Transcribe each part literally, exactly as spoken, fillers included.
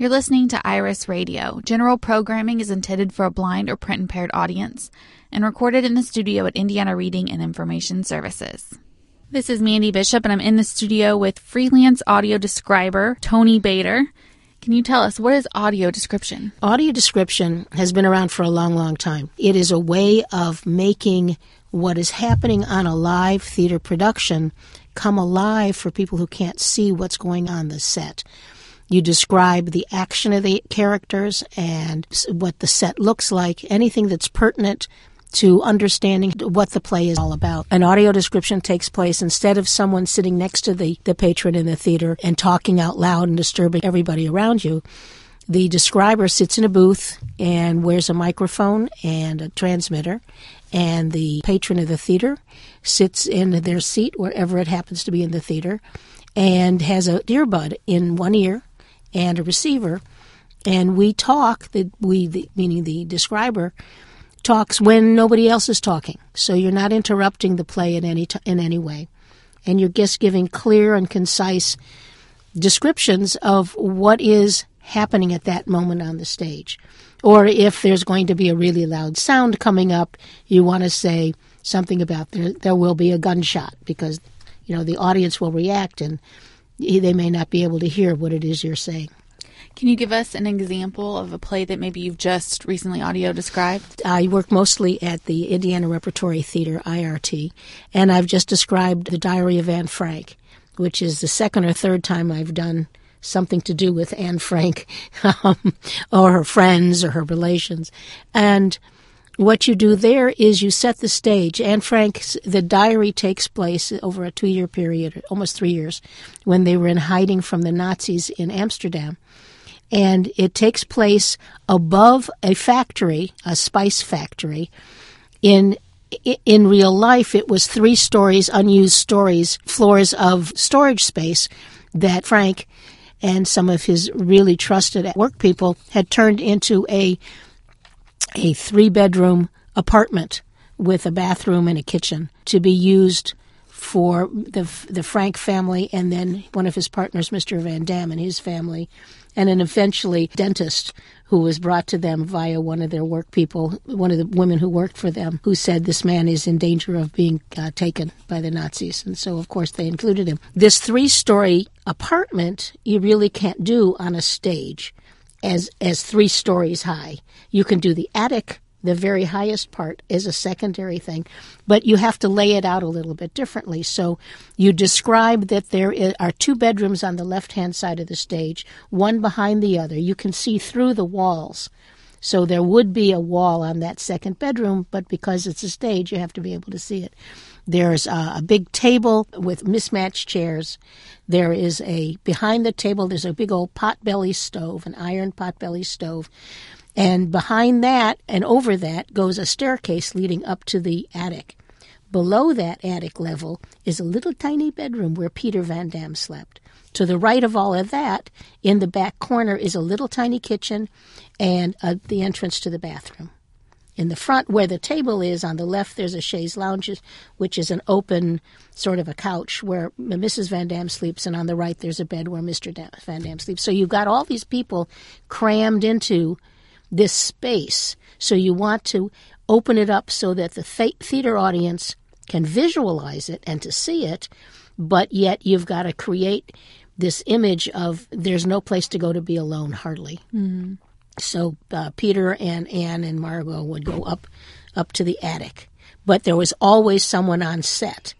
You're listening to Iris Radio. General programming is intended for a blind or print-impaired audience and recorded in the studio at Indiana Reading and Information Services. This is Mandy Bishop, and I'm in the studio with freelance audio describer Tony Bader. Can you tell us, what is audio description? Audio description has been around for a long, long time. It is a way of making what is happening on a live theater production come alive for people who can't see what's going on the set. You describe the action of the characters and what the set looks like, anything that's pertinent to understanding what the play is all about. An audio description takes place instead of someone sitting next to the, the patron in the theater and talking out loud and disturbing everybody around you. The describer sits in a booth and wears a microphone and a transmitter, and the patron of the theater sits in their seat, wherever it happens to be in the theater, and has a earbud in one ear and a receiver, and we talk, the, we, the, meaning the describer, talks when nobody else is talking. So you're not interrupting the play in any t- in any way. And you're just giving clear and concise descriptions of what is happening at that moment on the stage. Or if there's going to be a really loud sound coming up, you want to say something about there, there will be a gunshot, because, you know, the audience will react and they may not be able to hear what it is you're saying. Can you give us an example of a play that maybe you've just recently audio described? I work mostly at the Indiana Repertory Theater, I R T, and I've just described The Diary of Anne Frank, which is the second or third time I've done something to do with Anne Frank um, or her friends or her relations. And what you do there is you set the stage. Anne Frank's, the diary takes place over a two-year period, almost three years, when they were in hiding from the Nazis in Amsterdam. And it takes place above a factory, a spice factory. In in real life, it was three stories, unused stories, floors of storage space that Frank and some of his really trusted work people had turned into a a three-bedroom apartment with a bathroom and a kitchen to be used for the the Frank family, and then one of his partners, Mister Van Dam, and his family, and then eventually dentist who was brought to them via one of their work people, one of the women who worked for them, who said this man is in danger of being uh, taken by the Nazis. And so, of course, they included him. This three-story apartment you really can't do on a stage as as three stories high. You can do the attic, the very highest part, as a secondary thing, but you have to lay it out a little bit differently. So you describe that there are two bedrooms on the left-hand side of the stage, one behind the other. You can see through the walls. So there would be a wall on that second bedroom, but because it's a stage, you have to be able to see it. There's a, a big table with mismatched chairs. There is a, behind the table, there's a big old potbelly stove, an iron potbelly stove. And behind that and over that goes a staircase leading up to the attic. Below that attic level is a little tiny bedroom where Peter Van Dam slept. To the right of all of that, in the back corner, is a little tiny kitchen and uh, the entrance to the bathroom. In the front, where the table is, on the left, there's a chaise lounge, which is an open sort of a couch where Missus Van Dam sleeps, and on the right, there's a bed where Mister Van Dam sleeps. So you've got all these people crammed into this space. So you want to open it up so that the th- theater audience can visualize it and to see it, but yet you've got to create this image of there's no place to go to be alone, hardly. Mm-hmm. So uh, Peter and Anne and Margot would go up up to the attic, but there was always someone on set.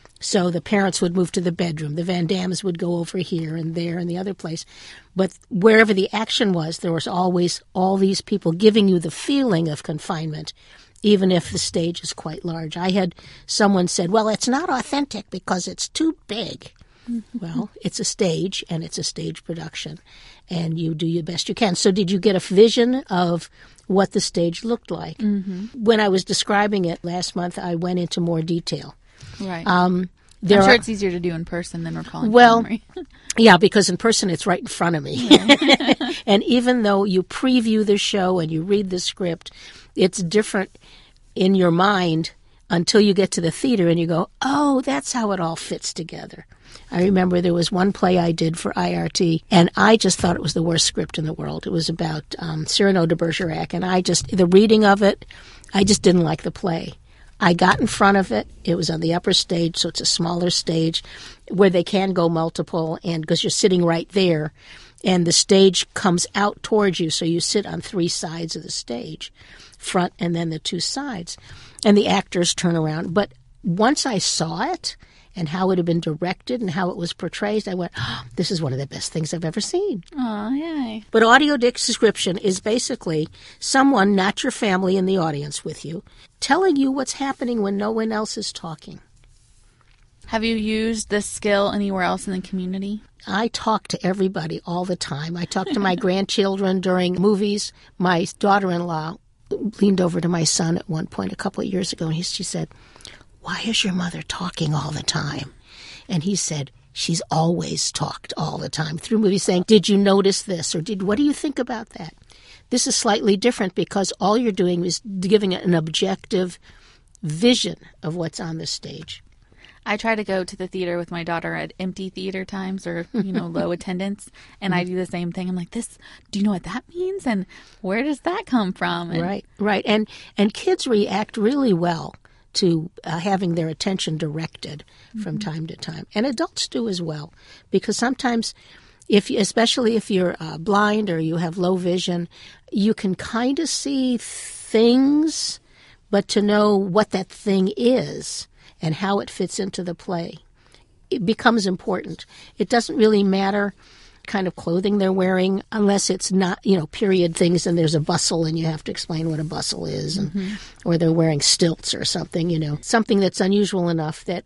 So the parents would move to the bedroom. The Van Dams would go over here and there and the other place. But wherever the action was, there was always all these people giving you the feeling of confinement, even if the stage is quite large. I had someone said, well, it's not authentic because it's too big. Mm-hmm. Well, it's a stage, and it's a stage production, and you do your best you can. So did you get a vision of what the stage looked like? Mm-hmm. When I was describing it last month, I went into more detail. Right. Um, I'm sure are, it's easier to do in person than recalling well, memory. Yeah, because in person it's right in front of me. Yeah. And even though you preview the show and you read the script, it's different in your mind until you get to the theater and you go, oh, that's how it all fits together. I remember there was one play I did for I R T, and I just thought it was the worst script in the world. It was about um, Cyrano de Bergerac, and I just, the reading of it, I just didn't like the play. I got in front of it. It was on the upper stage, so it's a smaller stage where they can go multiple, and because you're sitting right there, and the stage comes out towards you, so you sit on three sides of the stage, front and then the two sides, and the actors turn around. But once I saw it and how it had been directed and how it was portrayed, I went, oh, this is one of the best things I've ever seen. Oh, yay. But audio description is basically someone, not your family, in the audience with you, telling you what's happening when no one else is talking. Have you used this skill anywhere else in the community? I talk to everybody all the time. I talk to my grandchildren during movies. My daughter-in-law leaned over to my son at one point a couple of years ago, and he, she said, why is your mother talking all the time? And he said, she's always talked all the time through movies, saying, did you notice this? Or did what do you think about that? This is slightly different because all you're doing is giving it an objective vision of what's on the stage. I try to go to the theater with my daughter at empty theater times or, you know, low attendance, and I do the same thing. I'm like, this, do you know what that means? And where does that come from? And right, right. And and kids react really well to uh, having their attention directed mm-hmm. from time to time. And adults do as well, because sometimes, if you, especially if you're uh, blind or you have low vision, you can kind of see things, but to know what that thing is and how it fits into the play, it becomes important. It doesn't really matter kind of clothing they're wearing unless it's not, you know, period things and there's a bustle and you have to explain what a bustle is, and mm-hmm. or they're wearing stilts or something, you know, something that's unusual enough that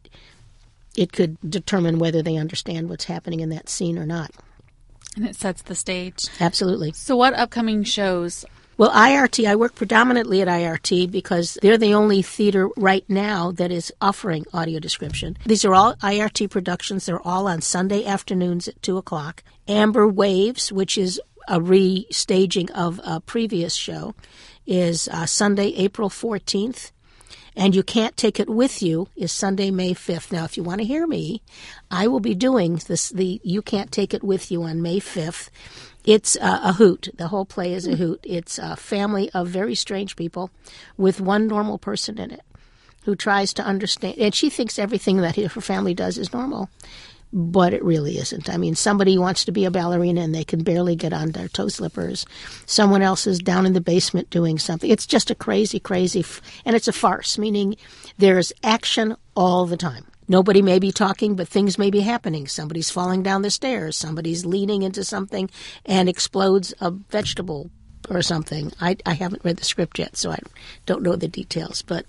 it could determine whether they understand what's happening in that scene or not. And it sets the stage. Absolutely. So what upcoming shows? Well, I R T, I work predominantly at I R T because they're the only theater right now that is offering audio description. These are all I R T productions. They're all on Sunday afternoons at two o'clock. Amber Waves, which is a restaging of a previous show, is uh, Sunday, April fourteenth. And You Can't Take It With You is Sunday, May fifth. Now, if you want to hear me, I will be doing this, the You Can't Take It With You on May fifth. It's uh, a hoot. The whole play is a hoot. It's a family of very strange people with one normal person in it who tries to understand. And she thinks everything that her family does is normal, but it really isn't. I mean, somebody wants to be a ballerina and they can barely get on their toe slippers. Someone else is down in the basement doing something. It's just a crazy, crazy, f- and it's a farce, meaning there's action all the time. Nobody may be talking, but things may be happening. Somebody's falling down the stairs. Somebody's leaning into something and explodes a vegetable or something. I, I haven't read the script yet, so I don't know the details. But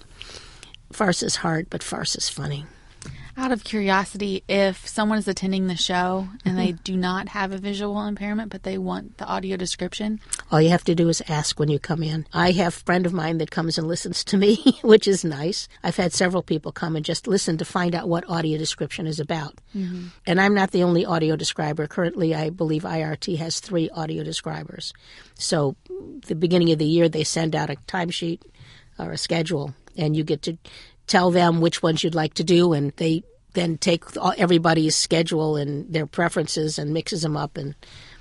farce is hard, but farce is funny. Out of curiosity, if someone is attending the show and they do not have a visual impairment, but they want the audio description, all you have to do is ask when you come in. I have a friend of mine that comes and listens to me, which is nice. I've had several people come and just listen to find out what audio description is about. Mm-hmm. And I'm not the only audio describer. Currently, I believe I R T has three audio describers. So the beginning of the year, they send out a timesheet or a schedule, and you get to tell them which ones you'd like to do, and they then take everybody's schedule and their preferences and mixes them up, and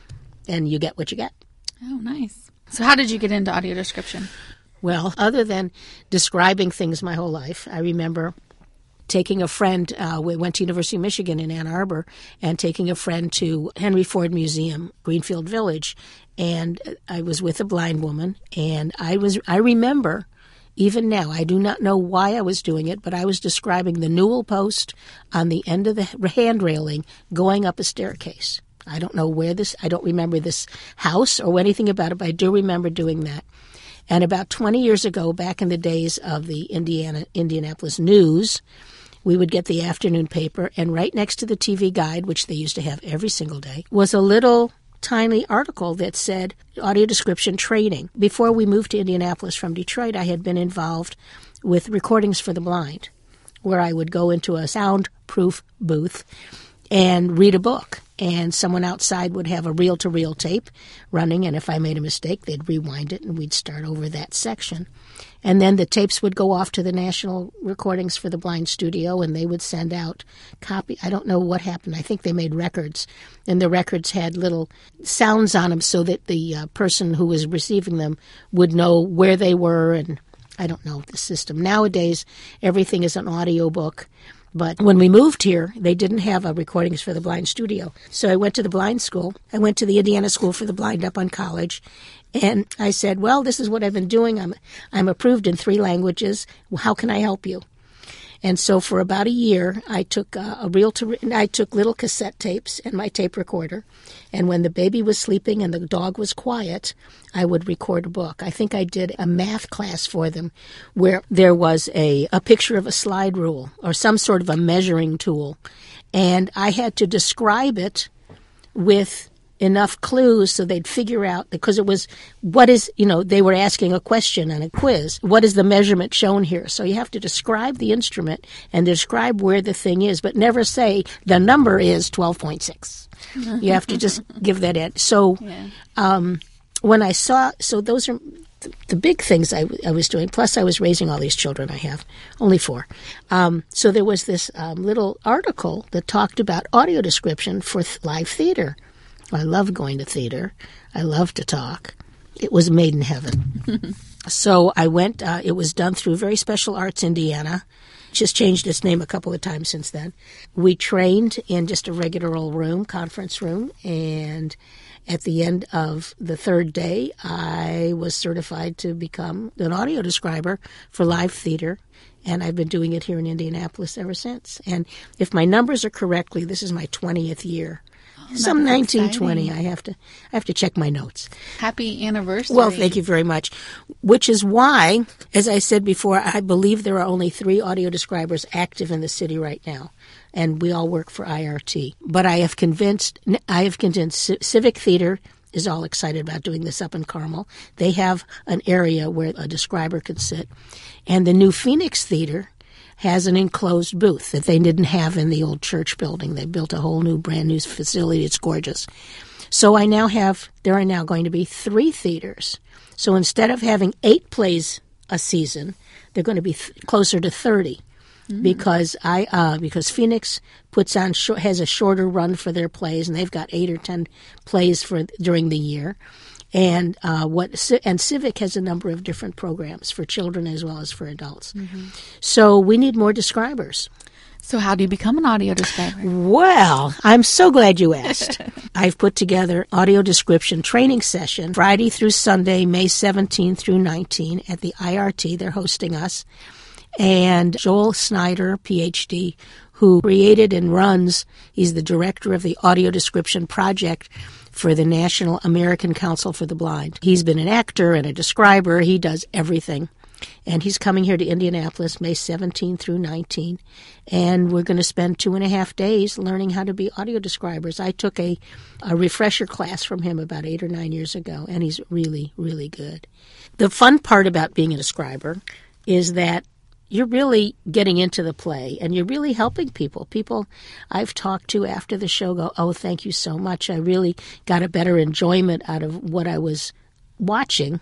and you get what you get. Oh, nice. So how did you get into audio description? Well, other than describing things my whole life, I remember taking a friend, uh, we went to University of Michigan in Ann Arbor, and taking a friend to Henry Ford Museum, Greenfield Village, and I was with a blind woman, and I was I remember... Even now, I do not know why I was doing it, but I was describing the newel post on the end of the hand railing going up a staircase. I don't know where this, I don't remember this house or anything about it, but I do remember doing that. And about twenty years ago, back in the days of the Indiana Indianapolis News, we would get the afternoon paper, and right next to the T V guide, which they used to have every single day, was a little tiny article that said audio description training. Before we moved to Indianapolis from Detroit, I had been involved with Recordings for the Blind, where I would go into a soundproof booth and read a book. and someone outside would have a reel-to-reel tape running, and if I made a mistake, they'd rewind it, and we'd start over that section. And then the tapes would go off to the National Recordings for the Blind Studio, and they would send out copy. I don't know what happened. I think they made records, and the records had little sounds on them so that the uh, person who was receiving them would know where they were, and I don't know the system. Nowadays, everything is an audio book. But when we moved here, they didn't have a Recordings for the Blind studio. So I went to the blind school. I went to the Indiana School for the Blind up on College. And I said, well, this is what I've been doing. I'm I'm approved in three languages. How can I help you? And so for about a year, I took uh, a reel to I took little cassette tapes and my tape recorder. And when the baby was sleeping and the dog was quiet, I would record a book. I think I did a math class for them where there was a, a picture of a slide rule or some sort of a measuring tool. And I had to describe it with enough clues so they'd figure out, because it was, what is, you know, they were asking a question on a quiz. What is the measurement shown here? So you have to describe the instrument and describe where the thing is, but never say the number is twelve point six. You have to just give that in. So yeah. um, when I saw, so those are the big things I, I was doing. Plus I was raising all these children I have, only four. Um, so there was this um, little article that talked about audio description for th- live theater. I love going to theater. I love to talk. It was made in heaven. So I went, uh, it was done through Very Special Arts Indiana. Just changed its name a couple of times since then. We trained in just a regular old room, conference room, and at the end of the third day, I was certified to become an audio describer for live theater, and I've been doing it here in Indianapolis ever since. And if my numbers are correctly, this is my twentieth year. Some nineteen twenty. I have to I have to check my notes. Happy anniversary. Well, thank you very much. Which is why, as I said before, I believe there are only three audio describers active in the city right now, and we all work for I R T. But I have convinced I have convinced Civic Theater is all excited about doing this up in Carmel. They have an area where a describer could sit, and the new Phoenix Theater has an enclosed booth that they didn't have in the old church building. They built a whole new, brand new facility. It's gorgeous. So I now have, there are now going to be three theaters. So instead of having eight plays a season, they're going to be th- closer to thirty. Mm. Because I, uh, because Phoenix puts on, sh- has a shorter run for their plays, and they've got eight or ten plays for during the year. And uh, what and Civic has a number of different programs for children as well as for adults. Mm-hmm. So we need more describers. So how do you become an audio describer? Well, I'm so glad you asked. I've put together audio description training session Friday through Sunday, May seventeenth through nineteenth at the I R T. They're hosting us. And Joel Snyder, P H D, who created and runs, he's the director of the Audio Description Project for the National American Council for the Blind. He's been an actor and a describer. He does everything. And he's coming here to Indianapolis May seventeenth through nineteenth. And we're going to spend two and a half days learning how to be audio describers. I took a, a refresher class from him about eight or nine years ago, and he's really, really good. The fun part about being a describer is that you're really getting into the play, and you're really helping people. People I've talked to after the show go, oh, thank you so much. I really got a better enjoyment out of what I was watching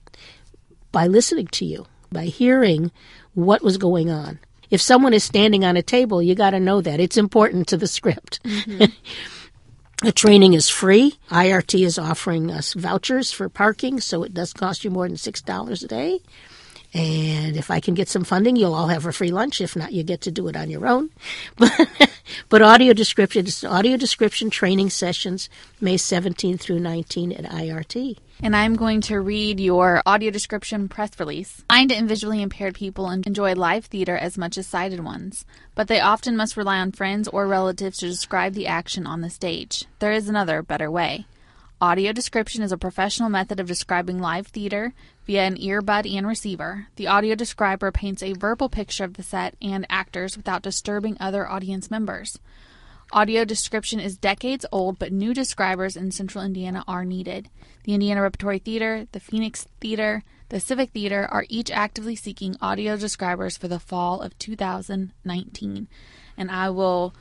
by listening to you, by hearing what was going on. If someone is standing on a table, you got to know that. It's important to the script. Mm-hmm. The training is free. I R T is offering us vouchers for parking, so it does cost you more than six dollars a day. And if I can get some funding, you'll all have a free lunch. If not, you get to do it on your own. But, but audio description, audio description training sessions, May seventeenth through nineteenth at I R T. And I'm going to read your audio description press release. Blind and visually impaired people enjoy live theater as much as sighted ones, but they often must rely on friends or relatives to describe the action on the stage. There is another, better way. Audio description is a professional method of describing live theater via an earbud and receiver. The audio describer paints a verbal picture of the set and actors without disturbing other audience members. Audio description is decades old, but new describers in Central Indiana are needed. The Indiana Repertory Theater, the Phoenix Theater, the Civic Theater are each actively seeking audio describers for the fall of two thousand nineteen. And I will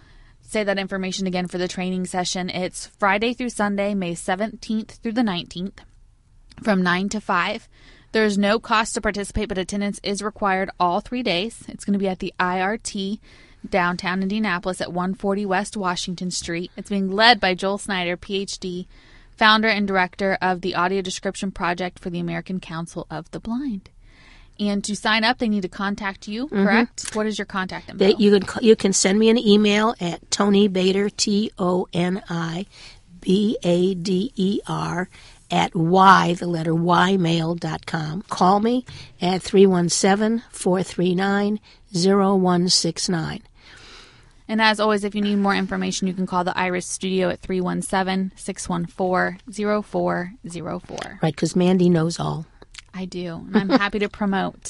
say that information again for the training session. It's Friday through Sunday, May seventeenth through the nineteenth, from nine to five. There's no cost to participate, but attendance is required all three days. It's going to be at the I R T, downtown Indianapolis at one forty West Washington Street. It's being led by Joel Snyder, P H D, founder and director of the Audio Description Project for the American Council of the Blind. And to sign up, they need to contact you, correct? Mm-hmm. What is your contact info? They, you, can, you can send me an email at Toni Bader, T O N I B A D E R, at Y, the letter Y, mail dot com. Call me at three one seven, four three nine, zero one six nine. And as always, if you need more information, you can call the Iris Studio at three one seven, six one four, zero four zero four. Right, because Mandy knows all. I do, and I'm happy to promote.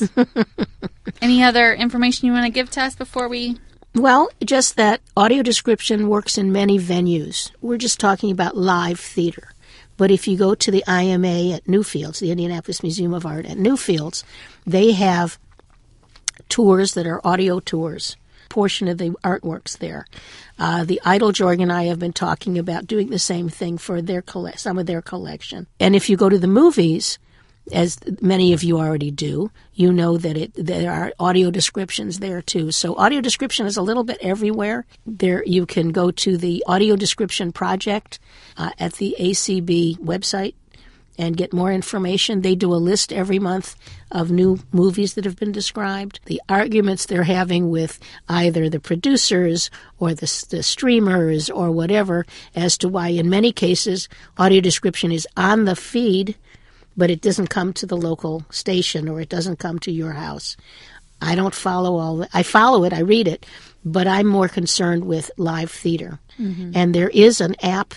Any other information you want to give to us before we... Well, just that audio description works in many venues. We're just talking about live theater. But if you go to the I M A at Newfields, the Indianapolis Museum of Art at Newfields, they have tours that are audio tours, portion of the artworks there. Uh, the Idle-Jorg and I have been talking about doing the same thing for their coll- some of their collection. And if you go to the movies, as many of you already do, you know that it there are audio descriptions there too. So audio description is a little bit everywhere. There you can go to the Audio Description Project uh, at the A C B website and get more information. They do a list every month of new movies that have been described, the arguments they're having with either the producers or the, the streamers or whatever as to why in many cases audio description is on the feed but it doesn't come to the local station or it doesn't come to your house. I don't follow all that. I follow it, I read it, but I'm more concerned with live theater. Mm-hmm. And there is an app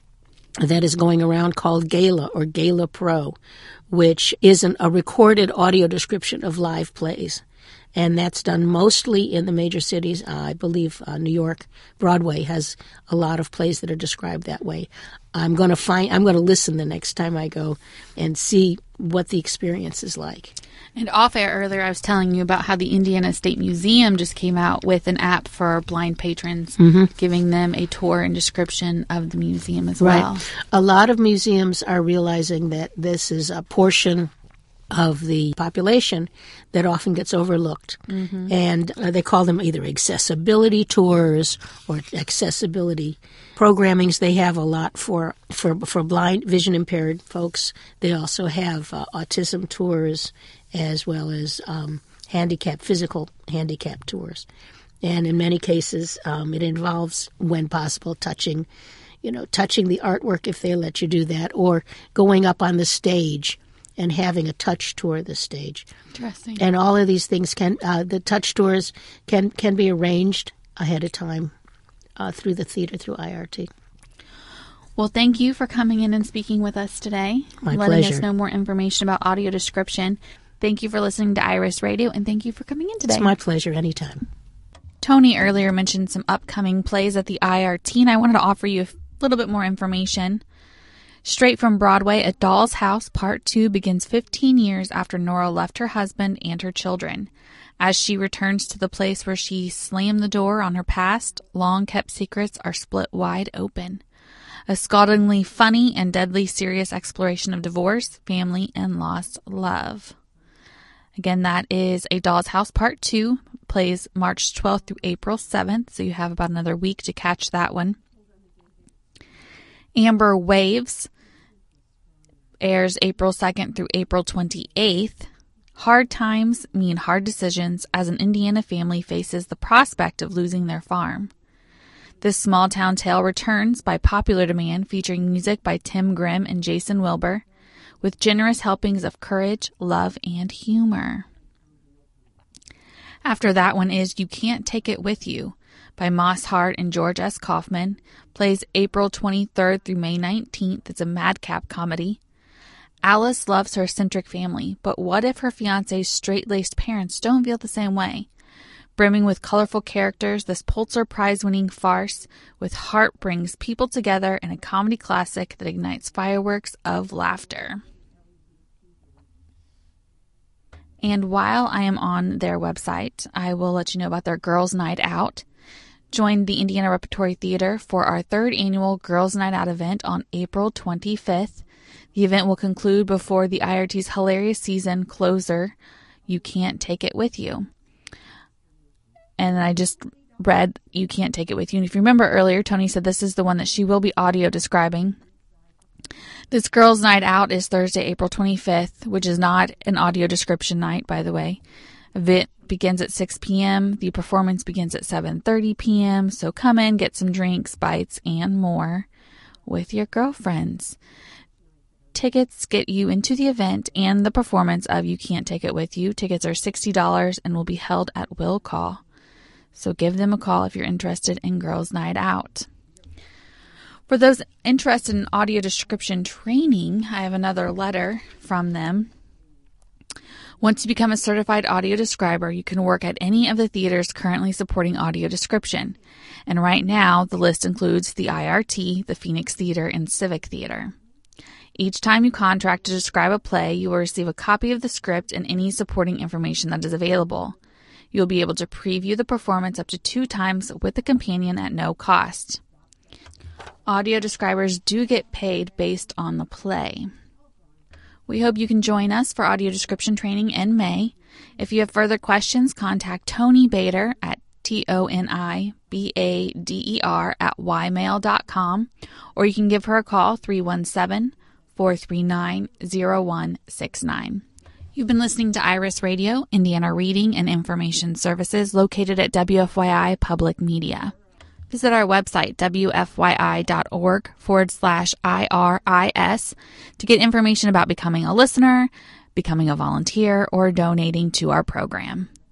that is going around called Gala or Gala Pro, which is an, a recorded audio description of live plays. And that's done mostly in the major cities. Uh, I believe uh, New York, Broadway has a lot of plays that are described that way. I'm going to find. I'm going to listen the next time I go and see what the experience is like. And off air earlier, I was telling you about how the Indiana State Museum just came out with an app for blind patrons, mm-hmm. giving them a tour and description of the museum as right. well. A lot of museums are realizing that this is a portion of the population that often gets overlooked. Mm-hmm. And uh, they call them either accessibility tours or accessibility programmings. They have a lot for, for, for blind, vision impaired folks. They also have uh, autism tours as well as um, handicap, physical handicap tours. And in many cases, um, it involves, when possible, touching, you know, touching the artwork if they let you do that, or going up on the stage and having a touch tour of the stage. Interesting. And all of these things can, uh, the touch tours can, can be arranged ahead of time uh, through the theater, through I R T. Well, thank you for coming in and speaking with us today. My letting pleasure. us know more information about audio description. Thank you for listening to Iris Radio, and thank you for coming in today. It's my pleasure, anytime. Toni earlier mentioned some upcoming plays at the I R T, and I wanted to offer you a little bit more information. Straight from Broadway, A Doll's House Part two begins fifteen years after Nora left her husband and her children. As she returns to the place where she slammed the door on her past, long-kept secrets are split wide open. A scaldingly funny and deadly serious exploration of divorce, family, and lost love. Again, that is A Doll's House Part two, plays March twelfth through April seventh, so you have about another week to catch that one. Amber Waves airs April second through April twenty-eighth. Hard times mean hard decisions as an Indiana family faces the prospect of losing their farm. This small-town tale returns by popular demand, featuring music by Tim Grimm and Jason Wilbur, with generous helpings of courage, love, and humor. After that one is You Can't Take It With You by Moss Hart and George S. Kaufman, plays April twenty-third through May nineteenth. It's a madcap comedy. Alice loves her eccentric family, but what if her fiancé's straight-laced parents don't feel the same way? Brimming with colorful characters, this Pulitzer Prize-winning farce with heart brings people together in a comedy classic that ignites fireworks of laughter. And while I am on their website, I will let you know about their Girls' Night Out. Join the Indiana Repertory Theater for our third annual Girls Night Out event on April twenty-fifth. The event will conclude before the I R T's hilarious season closer, You Can't Take It With You. And I just read You Can't Take It With You. And if you remember earlier, Tony said this is the one that she will be audio describing. This Girls Night Out is Thursday, April twenty-fifth, which is not an audio description night, by the way. Event begins at six p.m. The performance begins at seven thirty p.m. So come in, get some drinks, bites, and more with your girlfriends. Tickets get you into the event and the performance of You Can't Take It With You. Tickets are sixty dollars and will be held at Will Call. So give them a call if you're interested in Girls Night Out. For those interested in audio description training, I have another letter from them. Once you become a certified audio describer, you can work at any of the theaters currently supporting audio description. And right now, the list includes the I R T, the Phoenix Theater, and Civic Theater. Each time you contract to describe a play, you will receive a copy of the script and any supporting information that is available. You'll be able to preview the performance up to two times with a companion at no cost. Audio describers do get paid based on the play. We hope you can join us for audio description training in May. If you have further questions, contact Toni Bader at T O N I B A D E R at y mail dot com, or you can give her a call, three one seven, four three nine, zero one six nine. You've been listening to Iris Radio, Indiana Reading and Information Services, located at W F Y I Public Media. Visit our website, W F Y I dot org forward slash I R I S, to get information about becoming a listener, becoming a volunteer, or donating to our program.